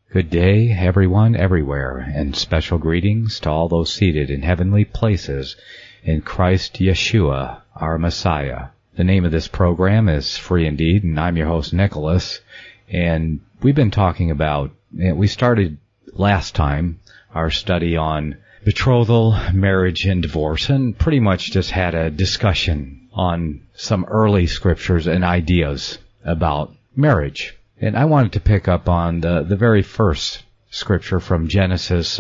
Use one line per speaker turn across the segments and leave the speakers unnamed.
Good day, everyone, everywhere, and special greetings to all those seated in heavenly places in Christ Yeshua, our Messiah. The name of this program is Free Indeed, and I'm your host, Nicholas. And we've been talking about, we started last time our study on betrothal, marriage, and divorce, and pretty much just had a discussion on some early scriptures and ideas about marriage. And I wanted to pick up on the very first scripture from Genesis,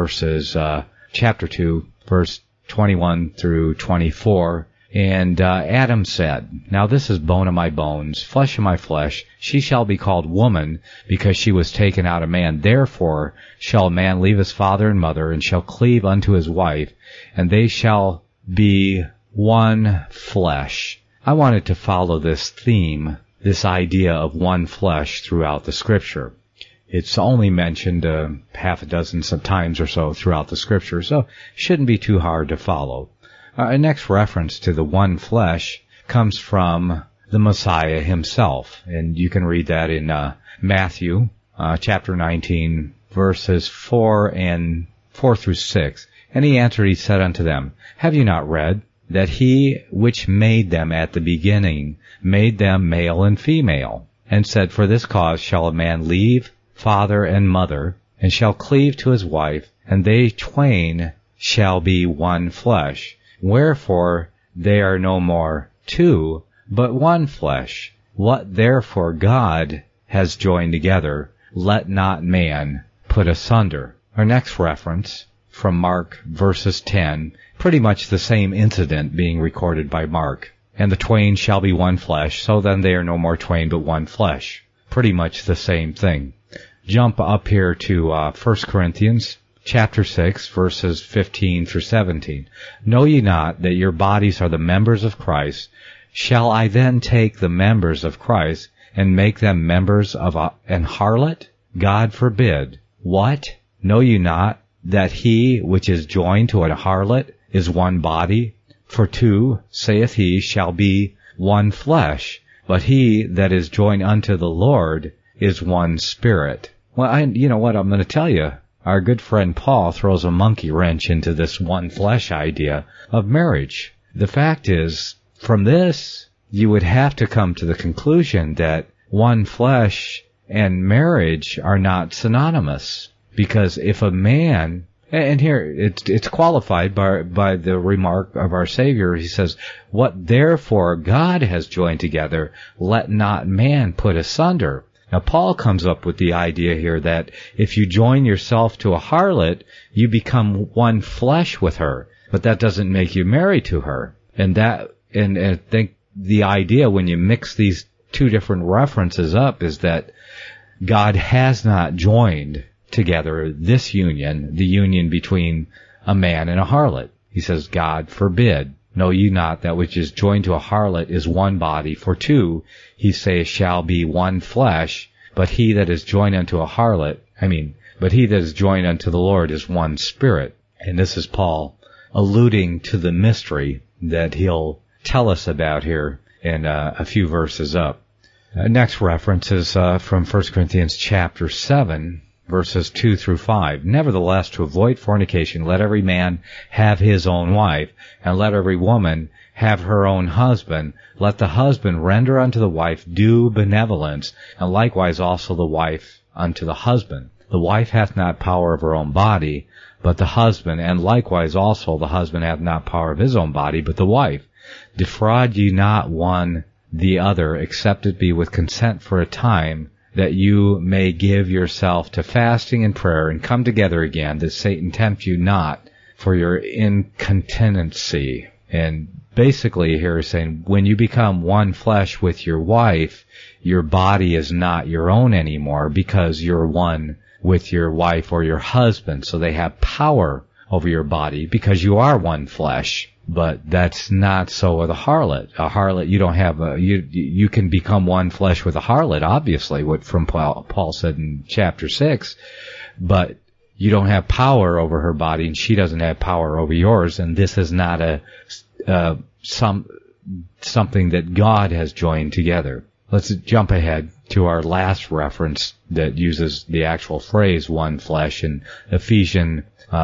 chapter 2, verse 21 through 24. And Adam said, "Now this is bone of my bones, flesh of my flesh. She shall be called woman, because she was taken out of man. Therefore shall a man leave his father and mother, and shall cleave unto his wife, and they shall be one flesh." I wanted to follow this theme, this idea of one flesh, throughout the scripture. It's only mentioned half a dozen times or so throughout the scripture, so it shouldn't be too hard to follow. Our next reference to the one flesh comes from the Messiah himself, and you can read that in Matthew chapter 19, verses 4 through 6. And he answered, he said unto them, "Have you not read that he which made them at the beginning made them male and female, and said, For this cause shall a man leave father and mother, and shall cleave to his wife, and they twain shall be one flesh. Wherefore they are no more two, but one flesh. What therefore God has joined together, let not man put asunder." Our next reference from Mark verses 10, pretty much the same incident being recorded by Mark. "And the twain shall be one flesh, so then they are no more twain but one flesh." Pretty much the same thing. Jump up here to 1 Corinthians chapter 6, verses 15 through 17. "Know ye not that your bodies are the members of Christ? Shall I then take the members of Christ and make them members of an harlot? God forbid. What? Know ye not that he which is joined to an harlot is one body? For two, saith he, shall be one flesh. But he that is joined unto the Lord is one spirit." Well, you know what, I'm going to tell you. Our good friend Paul throws a monkey wrench into this one flesh idea of marriage. The fact is, from this, you would have to come to the conclusion that one flesh and marriage are not synonymous. Because if a man, and here it's qualified by the remark of our Savior, he says, "What therefore God has joined together, let not man put asunder." Now, Paul comes up with the idea here that if you join yourself to a harlot, you become one flesh with her, but that doesn't make you married to her. And I think the idea when you mix these two different references up is that God has not joined together this union, the union between a man and a harlot. He says, "God forbid. Know ye not that which is joined to a harlot is one body? For two, he saith, shall be one flesh. But he that is joined unto the Lord is one spirit." And this is Paul alluding to the mystery that he'll tell us about here in a few verses up. Next reference is from 1 Corinthians chapter 7, verses 2 through 5. "Nevertheless, to avoid fornication, let every man have his own wife, and let every woman have her own husband. Let the husband render unto the wife due benevolence, and likewise also the wife unto the husband. The wife hath not power of her own body, but the husband, and likewise also the husband hath not power of his own body, but the wife. Defraud ye not one the other, except it be with consent for a time, that you may give yourself to fasting and prayer, and come together again, that Satan tempt you not for your incontinency." And basically here is saying, when you become one flesh with your wife, your body is not your own anymore, because you're one with your wife or your husband, so they have power over your body because you are one flesh. But that's not so with a harlot. A harlot, you don't have you can become one flesh with a harlot, obviously, what from Paul said in chapter 6, but you don't have power over her body, and she doesn't have power over yours, and this is not something that God has joined together. Let's jump ahead to our last reference that uses the actual phrase one flesh in Ephesians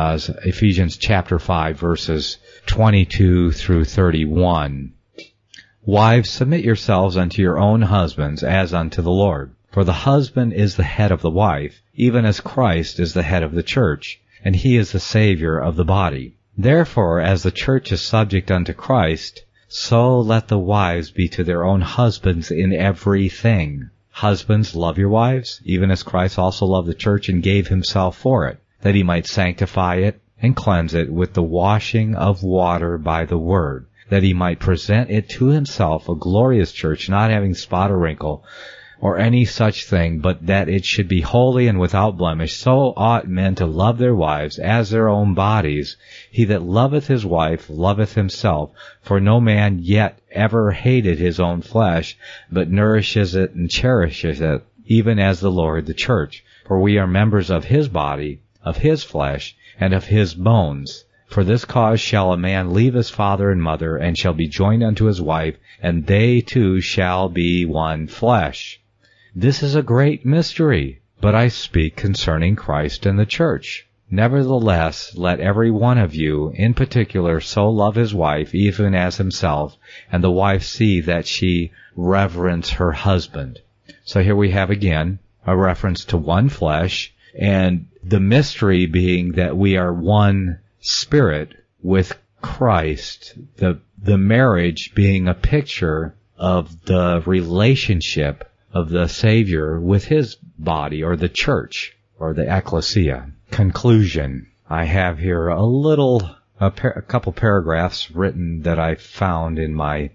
chapter 5 verses 22 through 31. Wives, submit yourselves unto your own husbands as unto the Lord. For the husband is the head of the wife, even as Christ is the head of the church, and he is the Savior of the body. Therefore, as the church is subject unto Christ, so let the wives be to their own husbands in everything. Husbands, love your wives, even as Christ also loved the church and gave himself for it, that he might sanctify it and cleanse it with the washing of water by the word, that he might present it to himself a glorious church, not having spot or wrinkle, or any such thing, but that it should be holy and without blemish. So ought men to love their wives as their own bodies. He that loveth his wife loveth himself, for no man yet ever hated his own flesh, but nourishes it and cherishes it, even as the Lord the church. For we are members of his body, of his flesh, and of his bones. For this cause shall a man leave his father and mother, and shall be joined unto his wife, and they two shall be one flesh. This is a great mystery, but I speak concerning Christ and the church. Nevertheless, let every one of you, in particular, so love his wife, even as himself, and the wife see that she reverence her husband. So here we have again a reference to one flesh, and the mystery being that we are one spirit with Christ, the marriage being a picture of the relationship of the Savior with his body, or the church, or the ecclesia. Conclusion. I have here a couple paragraphs written that I found in my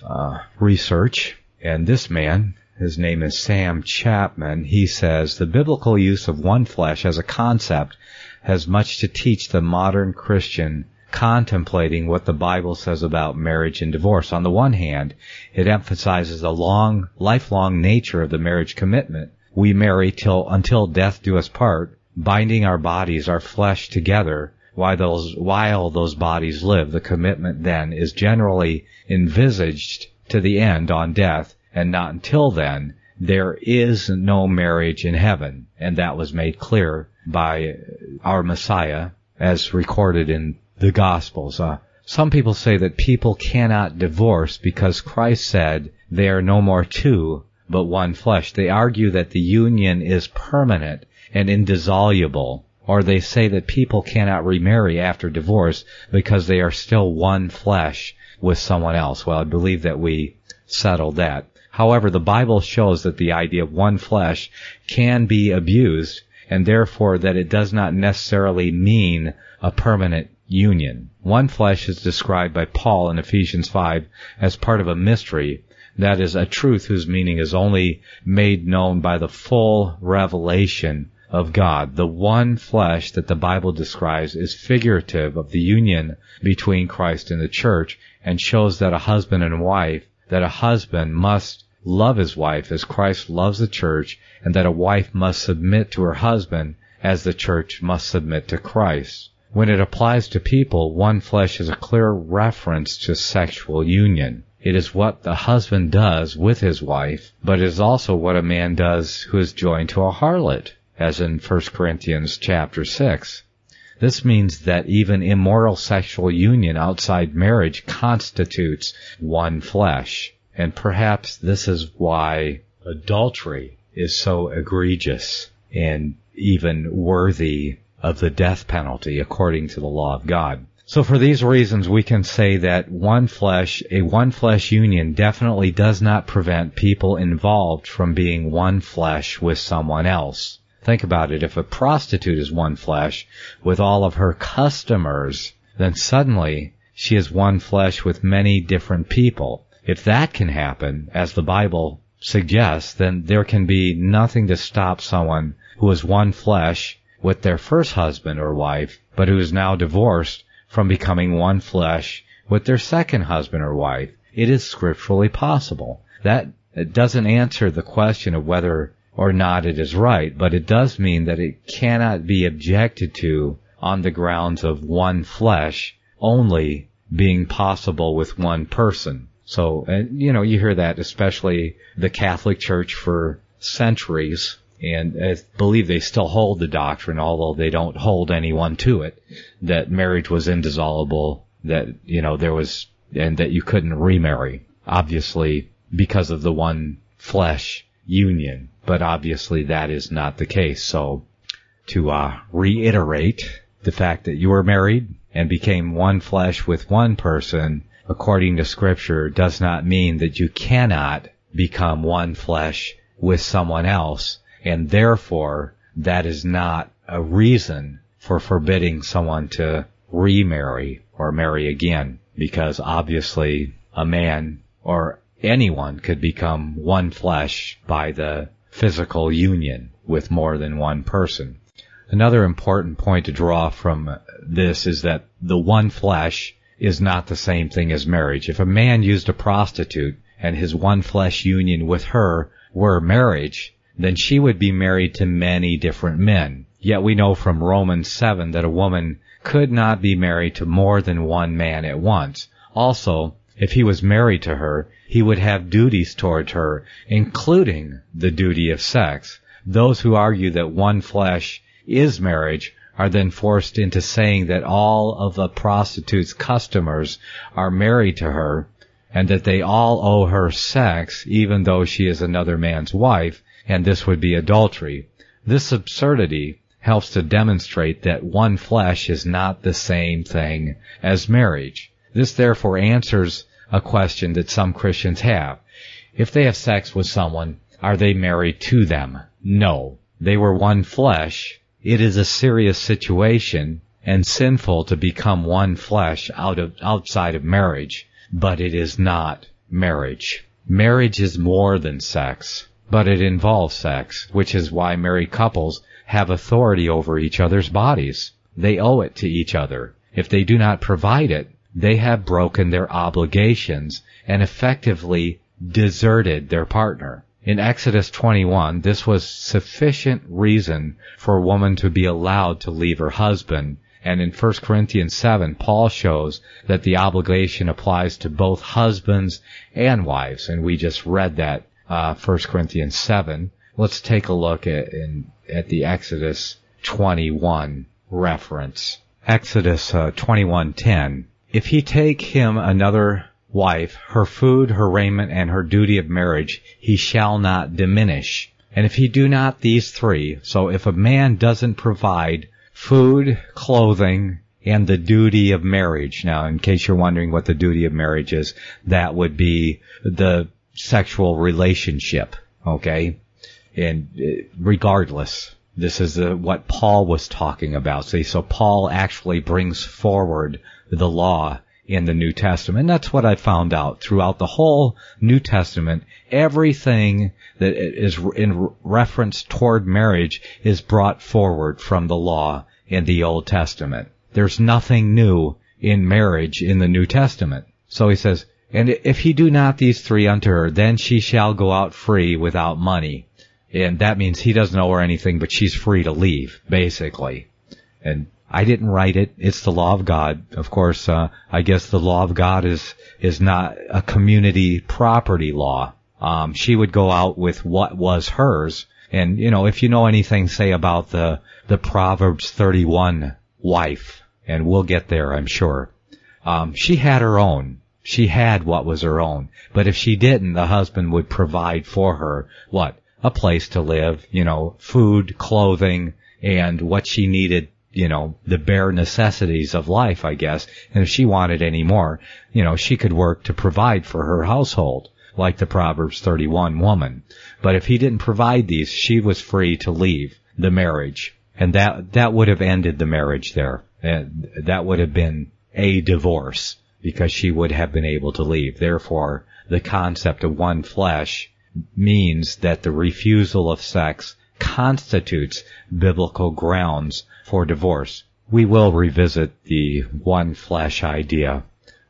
research, and this man, his name is Sam Chapman, he says, the biblical use of one flesh as a concept has much to teach the modern Christian contemplating what the Bible says about marriage and divorce. On the one hand, it emphasizes the lifelong nature of the marriage commitment. We marry until death do us part, binding our bodies, our flesh together, while those bodies live. The commitment then is generally envisaged to the end on death, and not until then. There is no marriage in heaven, and that was made clear by our Messiah as recorded in the Gospels. Some people say that people cannot divorce because Christ said they are no more two, but one flesh. They argue that the union is permanent and indissoluble, or they say that people cannot remarry after divorce because they are still one flesh with someone else. Well, I believe that we settled that. However, the Bible shows that the idea of one flesh can be abused, and therefore that it does not necessarily mean a permanent union. One flesh is described by Paul in Ephesians 5 as part of a mystery, that is, a truth whose meaning is only made known by the full revelation of God. The one flesh that the Bible describes is figurative of the union between Christ and the church, and shows that a husband must love his wife as Christ loves the church, and that a wife must submit to her husband as the church must submit to Christ. When it applies to people, one flesh is a clear reference to sexual union. It is what the husband does with his wife, but it is also what a man does who is joined to a harlot, as in 1 Corinthians chapter 6. This means that even immoral sexual union outside marriage constitutes one flesh. And perhaps this is why adultery is so egregious and even worthy of the death penalty according to the law of God. So for these reasons, we can say that a one flesh union definitely does not prevent people involved from being one flesh with someone else. Think about it. If a prostitute is one flesh with all of her customers, then suddenly she is one flesh with many different people. If that can happen, as the Bible suggests, then there can be nothing to stop someone who is one flesh with their first husband or wife, but who is now divorced, from becoming one flesh with their second husband or wife. It is scripturally possible. That doesn't answer the question of whether or not it is right, but it does mean that it cannot be objected to on the grounds of one flesh only being possible with one person. So, you hear that, especially the Catholic Church for centuries, and I believe they still hold the doctrine, although they don't hold anyone to it, that marriage was indissoluble, that, there was, and that you couldn't remarry. Obviously, because of the one flesh union. But obviously that is not the case. So, to reiterate, the fact that you were married and became one flesh with one person, according to Scripture, does not mean that you cannot become one flesh with someone else, and therefore that is not a reason for forbidding someone to remarry or marry again, because obviously a man or anyone could become one flesh by the physical union with more than one person. Another important point to draw from this is that the one flesh is not the same thing as marriage. If a man used a prostitute and his one flesh union with her were marriage, then she would be married to many different men. Yet we know from Romans 7 that a woman could not be married to more than one man at once. Also, if he was married to her, he would have duties toward her, including the duty of sex. Those who argue that one flesh is marriage are then forced into saying that all of the prostitute's customers are married to her, and that they all owe her sex even though she is another man's wife, and this would be adultery. This absurdity helps to demonstrate that one flesh is not the same thing as marriage. This therefore answers a question that some Christians have. If they have sex with someone, are they married to them? No. They were one flesh. It is a serious situation and sinful to become one flesh outside of marriage, but it is not marriage. Marriage is more than sex, but it involves sex, which is why married couples have authority over each other's bodies. They owe it to each other. If they do not provide it, they have broken their obligations and effectively deserted their partner. In Exodus 21, this was sufficient reason for a woman to be allowed to leave her husband. And in 1 Corinthians 7, Paul shows that the obligation applies to both husbands and wives. And we just read that, 1 Corinthians 7. Let's take a look at the Exodus 21 reference. Exodus 21:10. If he take him another wife, her food, her raiment, and her duty of marriage, he shall not diminish. And if he do not these three, so if a man doesn't provide food, clothing, and the duty of marriage. Now, in case you're wondering what the duty of marriage is, that would be the sexual relationship, okay? And regardless, this is what Paul was talking about. See, so Paul actually brings forward the law in the New Testament. That's what I found out throughout the whole New Testament. Everything that is in reference toward marriage is brought forward from the law in the Old Testament. There's nothing new in marriage in the New Testament. So he says, and if he do not these three unto her, then she shall go out free without money. And that means he doesn't owe her anything, but she's free to leave, basically. And I didn't write it. It's the law of God. Of course, I guess the law of God is not a community property law. She would go out with what was hers. And, if you know anything, say about the Proverbs 31 wife, and we'll get there, I'm sure. She had her own. She had what was her own. But if she didn't, the husband would provide for her, what? A place to live, food, clothing, and what she needed, the bare necessities of life, I guess. And if she wanted any more, she could work to provide for her household, like the Proverbs 31 woman. But if he didn't provide these, she was free to leave the marriage. And that would have ended the marriage there. And that would have been a divorce, because she would have been able to leave. Therefore, the concept of one flesh means that the refusal of sex constitutes biblical grounds for divorce. We will revisit the one flesh idea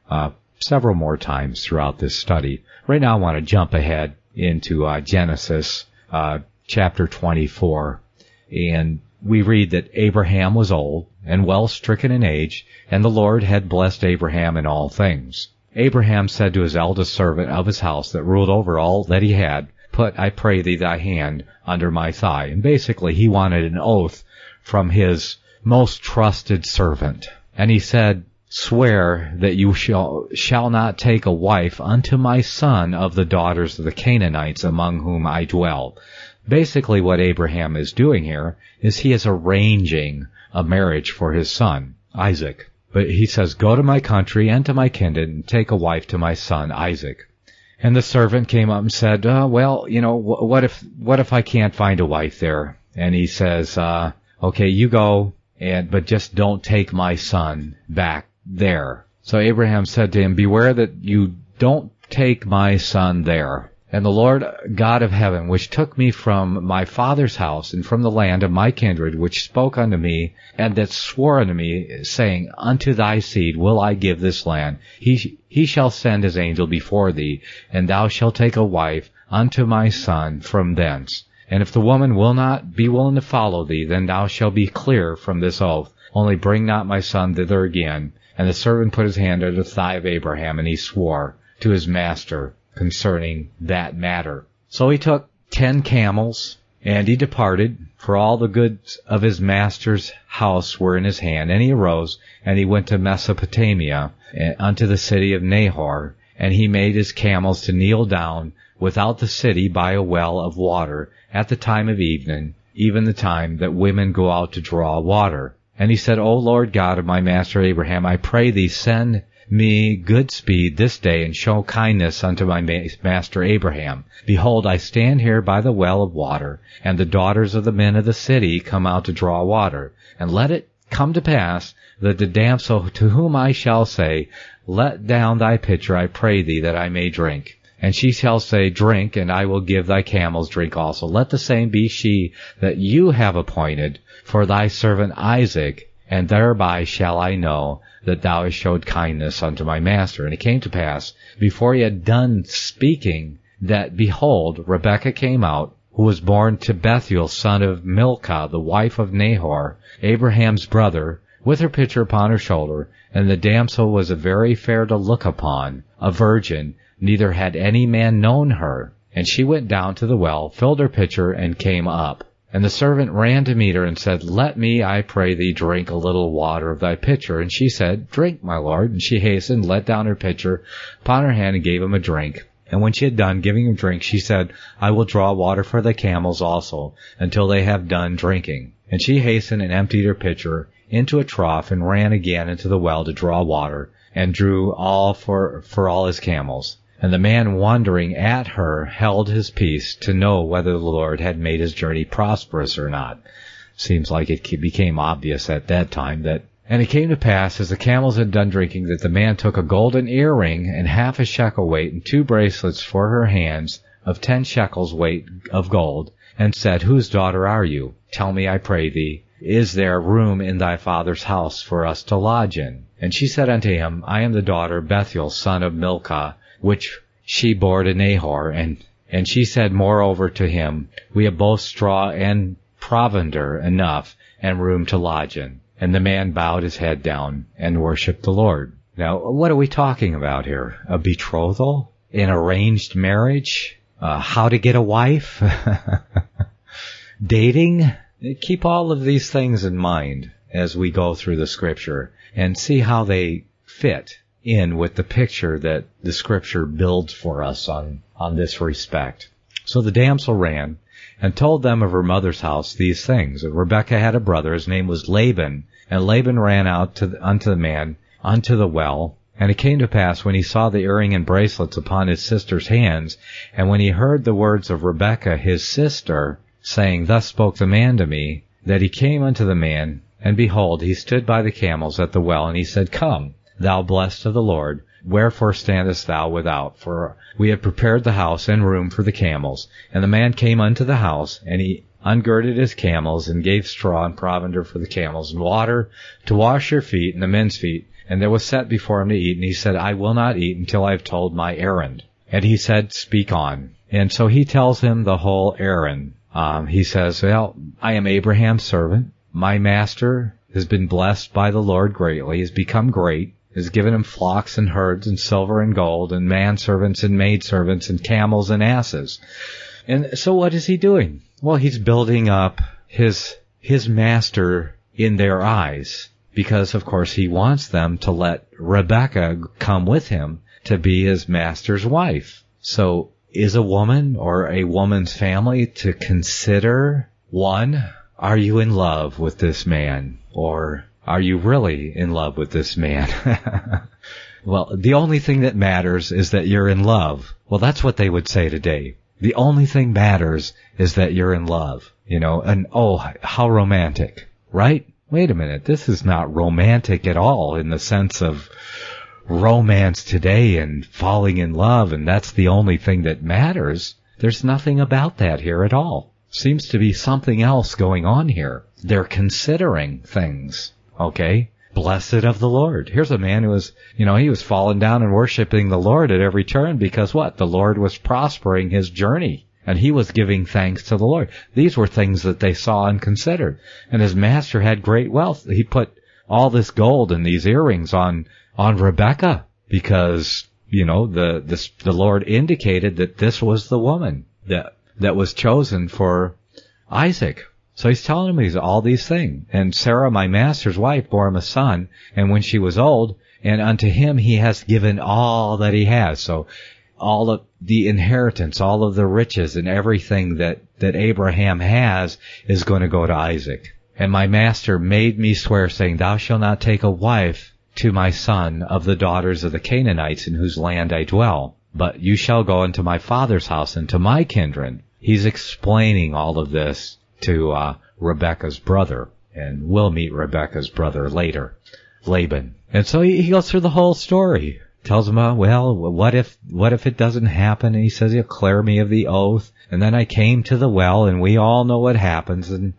several more times throughout this study. Right now I want to jump ahead into Genesis chapter 24, and we read that Abraham was old and well stricken in age, and the Lord had blessed Abraham in all things. Abraham said to his eldest servant of his house that ruled over all that he had, put, I pray thee, thy hand under my thigh. And basically he wanted an oath from his most trusted servant. And he said, swear that you shall not take a wife unto my son of the daughters of the Canaanites among whom I dwell. Basically what Abraham is doing here is he is arranging a marriage for his son, Isaac. But he says, go to my country and to my kindred and take a wife to my son, Isaac. And the servant came up and said, well, what if I can't find a wife there? And he says, okay, you go, but just don't take my son back there. So Abraham said to him, beware that you don't take my son there. And the Lord God of heaven, which took me from my father's house and from the land of my kindred, which spoke unto me, and that swore unto me, saying, unto thy seed will I give this land. He shall send his angel before thee, and thou shalt take a wife unto my son from thence. And if the woman will not be willing to follow thee, then thou shalt be clear from this oath. Only bring not my son thither again. And the servant put his hand under the thigh of Abraham, and he swore to his master concerning that matter. So he took 10 camels, and he departed, for all the goods of his master's house were in his hand. And he arose, and he went to Mesopotamia, unto the city of Nahor. And he made his camels to kneel down without the city by a well of water, at the time of evening, even the time that women go out to draw water. And he said, O Lord God of my master Abraham, I pray thee, send me good speed this day, and show kindness unto my master Abraham. Behold, I stand here by the well of water, and the daughters of the men of the city come out to draw water. And let it come to pass that the damsel to whom I shall say, let down thy pitcher, I pray thee, that I may drink. And she shall say, drink, and I will give thy camels drink also. Let the same be she that you have appointed for thy servant Isaac, and thereby shall I know that thou hast showed kindness unto my master. And it came to pass, before he had done speaking, that, behold, Rebekah came out, who was born to Bethuel, son of Milcah, the wife of Nahor, Abraham's brother, with her pitcher upon her shoulder. And the damsel was very fair to look upon, a virgin, neither had any man known her. And she went down to the well, filled her pitcher, and came up. And the servant ran to meet her and said, let me, I pray thee, drink a little water of thy pitcher. And she said, drink, my lord. And she hastened, let down her pitcher upon her hand, and gave him a drink. And when she had done giving him drink, she said, I will draw water for the camels also, until they have done drinking. And she hastened and emptied her pitcher into a trough, and ran again into the well to draw water, and drew all for all his camels. And the man, wondering at her, held his peace to know whether the Lord had made his journey prosperous or not. Seems like it became obvious at that time that... And it came to pass, as the camels had done drinking, that the man took a golden earring and half a shekel weight, and 2 bracelets for her hands of 10 shekels weight of gold, and said, whose daughter are you? Tell me, I pray thee, is there room in thy father's house for us to lodge in? And she said unto him, I am the daughter of Bethuel, son of Milcah, which she bore to Nahor. And she said moreover to him, we have both straw and provender enough, and room to lodge in. And the man bowed his head down and worshipped the Lord. Now, what are we talking about here? A betrothal? An arranged marriage? How to get a wife? Dating? Keep all of these things in mind as we go through the Scripture and see how they fit in with the picture that the Scripture builds for us on this respect. So the damsel ran and told them of her mother's house these things. Rebekah had a brother, his name was Laban, and Laban ran out unto the man, unto the well. And it came to pass, when he saw the earring and bracelets upon his sister's hands, and when he heard the words of Rebekah his sister, saying, thus spoke the man to me, that he came unto the man, and behold, he stood by the camels at the well, and he said, come, thou blessed of the Lord, wherefore standest thou without? For we have prepared the house and room for the camels. And the man came unto the house, and he ungirded his camels, and gave straw and provender for the camels, and water to wash their feet and the men's feet. And there was set before him to eat, and he said, I will not eat until I have told my errand. And he said, speak on. And so he tells him the whole errand. He says, well, I am Abraham's servant. My master has been blessed by the Lord greatly, has become great, has given him flocks and herds and silver and gold and manservants and maidservants and camels and asses. And so what is he doing? Well, he's building up his master in their eyes, because of course he wants them to let Rebekah come with him to be his master's wife. So is a woman or a woman's family to consider, one, are you in love with this man? Or are you really in love with this man? Well, the only thing that matters is that you're in love. Well, that's what they would say today. The only thing matters is that you're in love, and oh, how romantic, right? Wait a minute, this is not romantic at all in the sense of romance today and falling in love, and that's the only thing that matters. There's nothing about that here at all. Seems to be something else going on here. They're considering things, okay? Blessed of the Lord. Here's a man who was, he was falling down and worshiping the Lord at every turn because what? The Lord was prospering his journey, and he was giving thanks to the Lord. These were things that they saw and considered. And his master had great wealth. He put all this gold and these earrings on Rebekah because, the Lord indicated that this was the woman that was chosen for Isaac. So he's telling him all these things. And Sarah, my master's wife, bore him a son, and when she was old, and unto him he has given all that he has. So all of the inheritance, all of the riches and everything that Abraham has is going to go to Isaac. And my master made me swear, saying, Thou shalt not take a wife to my son of the daughters of the Canaanites in whose land I dwell, but you shall go into my father's house and to my kindred. He's explaining all of this to Rebekah's brother, and we'll meet Rebekah's brother later, Laban. And so he goes through the whole story. Tells him, well, what if it doesn't happen? And he says, he'll clear me of the oath. And then I came to the well, and we all know what happens, and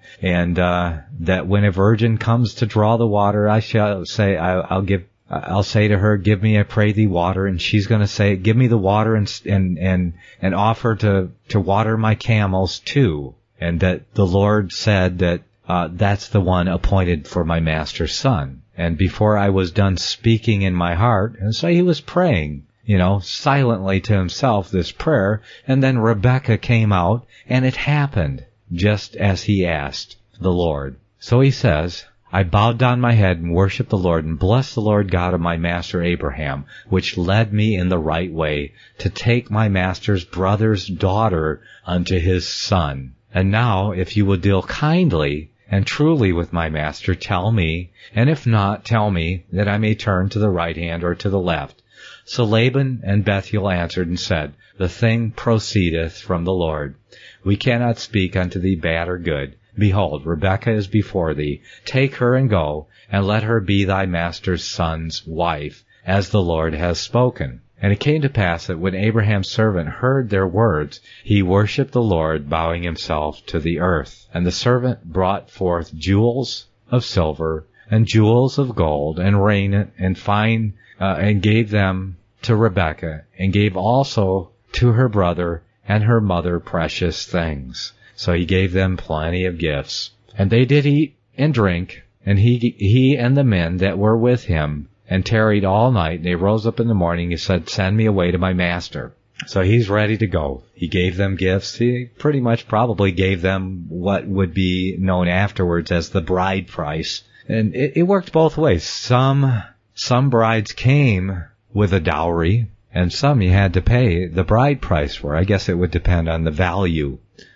that when a virgin comes to draw the water, I shall say, I'll say to her, give me, I pray thee, water, and she's going to say, give me the water and offer to water my camels too. And that the Lord said that that's the one appointed for my master's son. And before I was done speaking in my heart, and so he was praying, silently to himself this prayer, and then Rebekah came out, and it happened just as he asked the Lord. So he says, I bowed down my head and worshipped the Lord and blessed the Lord God of my master Abraham, which led me in the right way to take my master's brother's daughter unto his son. And now, if you will deal kindly and truly with my master, tell me, and if not, tell me, that I may turn to the right hand or to the left. So Laban and Bethuel answered and said, The thing proceedeth from the Lord. We cannot speak unto thee bad or good. Behold, Rebekah is before thee. Take her and go, and let her be thy master's son's wife, as the Lord has spoken. And it came to pass that when Abraham's servant heard their words, he worshipped the Lord, bowing himself to the earth. And the servant brought forth jewels of silver, and jewels of gold, and raiment, and fine, and gave them to Rebekah, and gave also to her brother and her mother precious things. So he gave them plenty of gifts. And they did eat and drink, and he and the men that were with him, and tarried all night. And they rose up in the morning and said, Send me away to my master. So he's ready to go. He gave them gifts. He pretty much probably gave them what would be known afterwards as the bride price. And it worked both ways. Some brides came with a dowry, and some you had to pay the bride price for. I guess it would depend on the value.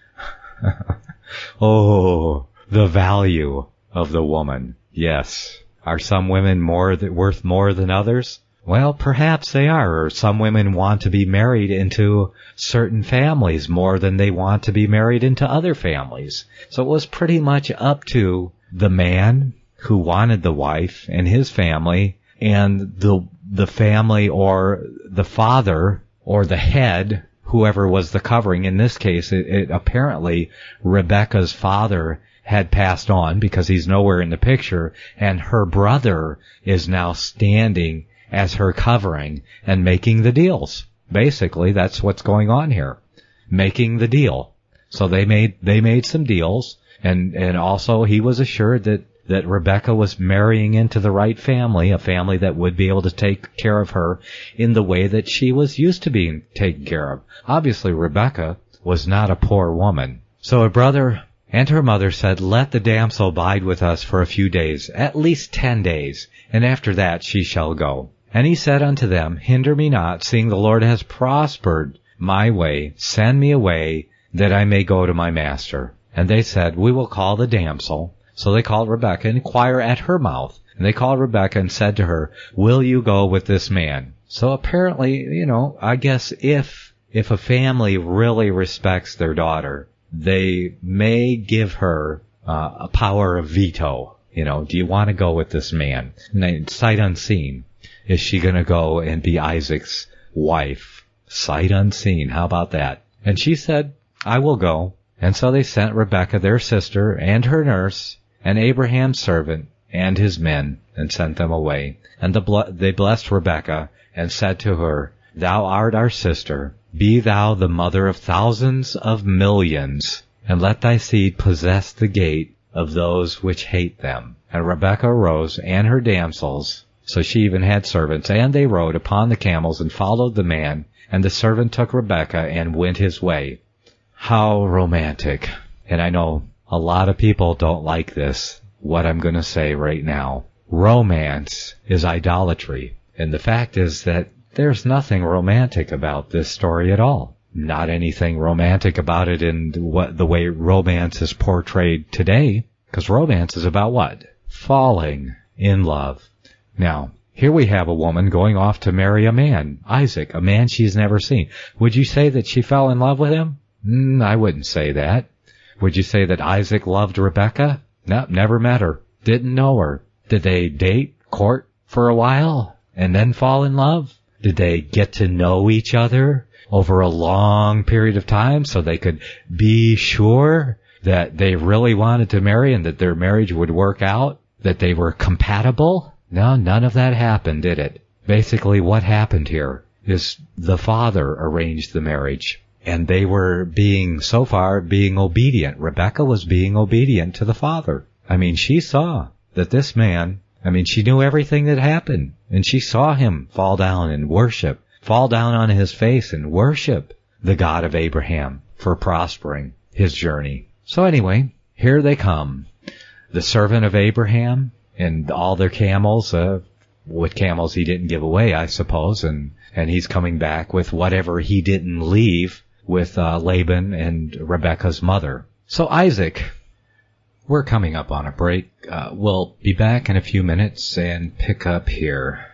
Oh, the value of the woman. Yes. Are some women worth more than others? Well, perhaps they are. Or some women want to be married into certain families more than they want to be married into other families. So it was pretty much up to the man who wanted the wife and his family, and the family or the father or the head, whoever was the covering. In this case, it apparently Rebekah's father had passed on because he's nowhere in the picture, and her brother is now standing as her covering and making the deals. Basically, that's what's going on here. Making the deal. So they made some deals, and also he was assured that Rebekah was marrying into the right family, a family that would be able to take care of her in the way that she was used to being taken care of. Obviously, Rebekah was not a poor woman. So her brother and her mother said, "Let the damsel abide with us for a few days, at least 10 days, and after that she shall go." And he said unto them, "Hinder me not, seeing the Lord has prospered my way. Send me away, that I may go to my master." And they said, "We will call the damsel." So they called Rebekah and inquire at her mouth. And they called Rebekah and said to her, "Will you go with this man?" So apparently, I guess if a family really respects their daughter, they may give her a power of veto. Do you want to go with this man? And sight unseen, is she going to go and be Isaac's wife? Sight unseen. How about that? And she said, "I will go." And so they sent Rebekah, their sister, and her nurse, and Abraham's servant, and his men, and sent them away. And they blessed Rebekah, and said to her, "Thou art our sister. Be thou the mother of thousands of millions, and let thy seed possess the gate of those which hate them." And Rebekah arose, and her damsels, so she even had servants, and they rode upon the camels and followed the man, and the servant took Rebekah and went his way. How romantic. And I know a lot of people don't like this, what I'm going to say right now. Romance is idolatry. And the fact is that there's nothing romantic about this story at all. Not anything romantic about it in the way romance is portrayed today. Because romance is about what? Falling in love. Now, here we have a woman going off to marry a man, Isaac, a man she's never seen. Would you say that she fell in love with him? I wouldn't say that. Would you say that Isaac loved Rebekah? No, never met her. Didn't know her. Did they date, court for a while, and then fall in love? Did they get to know each other over a long period of time so they could be sure that they really wanted to marry and that their marriage would work out? That they were compatible? No, none of that happened, did it? Basically, what happened here is the father arranged the marriage. And they were being obedient. Rebekah was being obedient to the father. She saw that this man, she knew everything that happened. And she saw him fall down on his face and worship the God of Abraham for prospering his journey. So anyway, here they come. The servant of Abraham and all their camels, what camels he didn't give away, I suppose, and he's coming back with whatever he didn't leave with Laban and Rebekah's mother. So Isaac, we're coming up on a break. We'll be back in a few minutes and pick up here.